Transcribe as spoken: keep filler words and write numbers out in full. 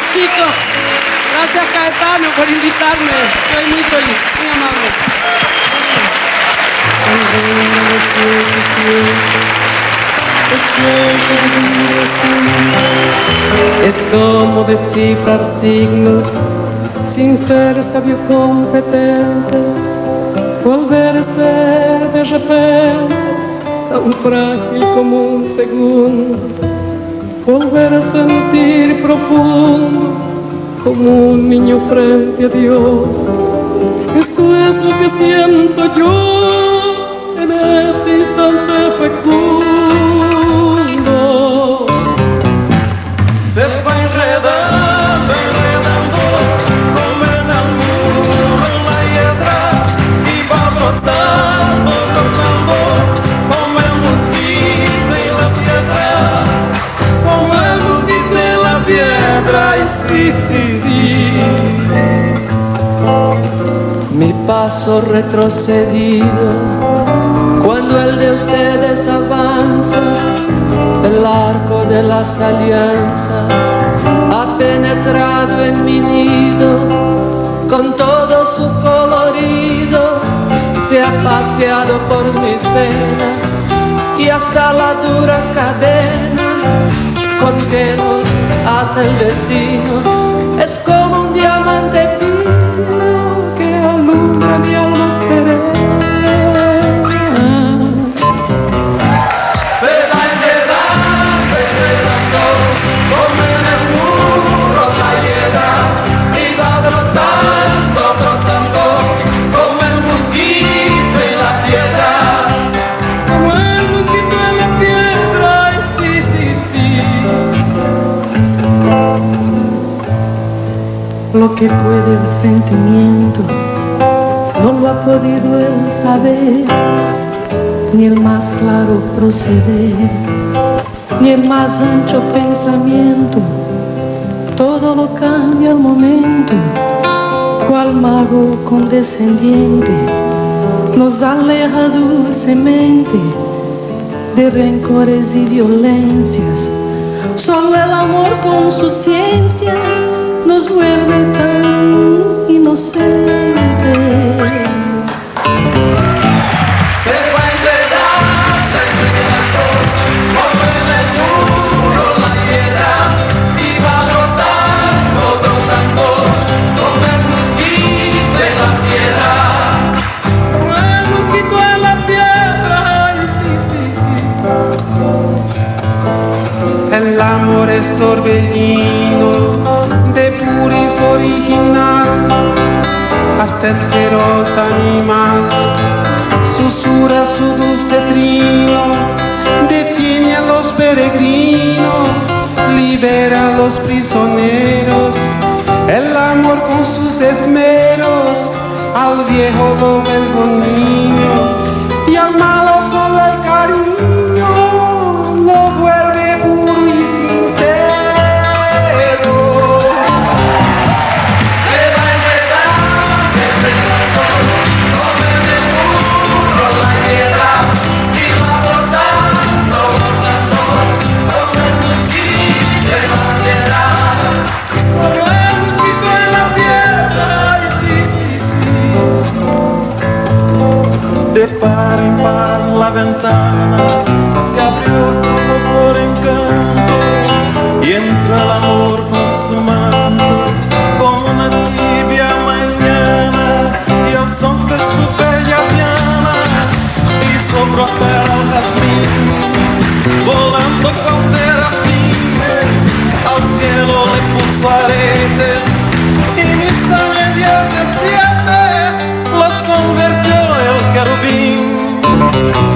chicos. Gracias, Caetano, por invitarme. Soy muy feliz, muy amable. Es como descifrar signos sin ser sabio competente, volver a ser de repente tan frágil como un segundo, volver a sentir profundo como un niño frente a Dios. Eso es lo que siento yo en este instante fecundo. Se va enredando, enredando, como en el muro la hiedra, y va brotando, brotando, como el mosquito y la piedra, como el mosquito y la piedra, y sí, sí, sí. Mi paso retrocedido cuando el de ustedes avanza, el arco de las alianzas ha penetrado en mi nido, con todo su colorido se ha paseado por mis venas, y hasta la dura cadena con que nos ata el destino es como un diamante fino que alumbra mi alma serena. Lo que puede el sentimiento no lo ha podido él saber, ni el más claro proceder, ni el más ancho pensamiento. Todo lo cambia al momento, cual mago condescendiente nos aleja dulcemente de rencores y violencias. Solo el amor con su ciencia nos vuelve tan inocentes. Se va enredando, enredando, como en el muro la hiedra, y va brotando, brotando, como el mosquito en la piedra, como el mosquito en la piedra, ay, sí, sí, sí. El amor es torbellino de puris original, hasta el feroz animal susurra su dulce trino, detiene a los peregrinos, libera a los prisioneros. El amor con sus esmeros al viejo lo vuelve niño, y al malo solo el cariño lo vuelve puro y sincero. De par en par la ventana se abrió como por encanto, y entra el amor consumando como una tibia mañana, y al son de su bella diana hizo brotar al jazmín, volando con serafín, al cielo le puso aretes, y mis años diecisiete los convirtió el querubín.